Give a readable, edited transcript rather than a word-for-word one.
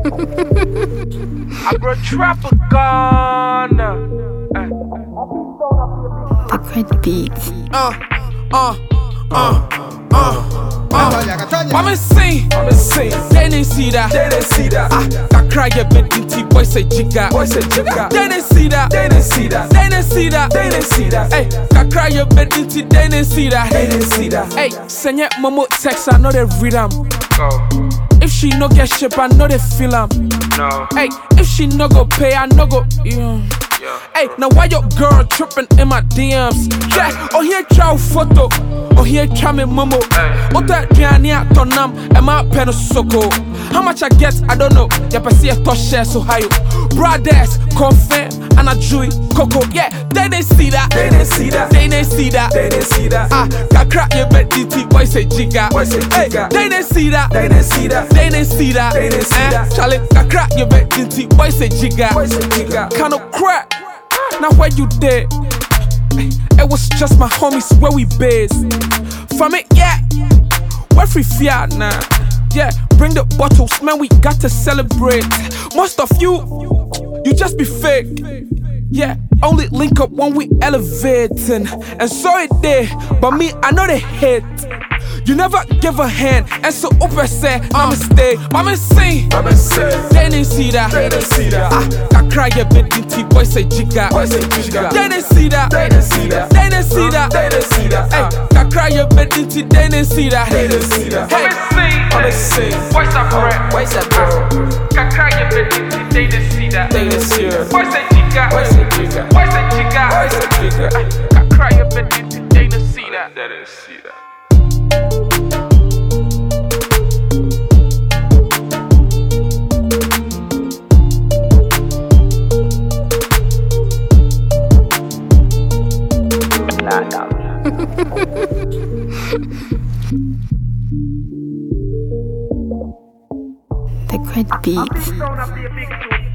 I brought trapper Ghana. The great beats. Mama sing, they didn't see that. I cry a bit in boy say jigga. They didn't see that. They didn't see that. Hey, I cry a bit in they didn't see that. Hey, send your momo text, I know they read them. If she no get ship, I know they feel them. Hey, if she no go pay, I no go. Hey, now why your girl tripping in my DMs? Yeah, oh here chow photo, oh here chow me momo. Ota diania tonam, and my pen soko. How much I get, I don't know. Yeah, but see a touch share so high. Brothers, confirm, and a Jewy, Coco. Yeah, they didn't see that. They didn't see that. Ah, can crack your bed, DT, boy say jigga. Hey, they didn't see that. They didn't see that. Charlie, can crack your bed, DT, boy say jigga. Kind of crack. Now where you there? It was just my homies where we based. From it, yeah. We're free fiat now. Yeah, bring the bottles, man, we got to celebrate. Most of you just be fake. Yeah, only link up when we elevating. And so it did, but me, I know they hate. You never give a hand, and so open say, I'ma stay. Mama sing, they didn't see that. I cry a bit in tea, boy say jigga. They didn't see that. Hey, I cry a bit in tea, they didn't see that. Mama sing, voice up rap. I cry a bit in tea, they didn't see that. Boy say jigga. I cry a bit in tea, they didn't see that. The great beats.